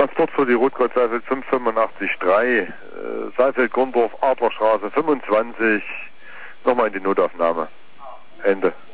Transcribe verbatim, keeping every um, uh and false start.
Transport für die Rotkreuz Seifeld fünf fünf acht drei, äh, Seifeld-Grundorf, Adlerstraße fünfundzwanzig, nochmal in die Notaufnahme. Ende.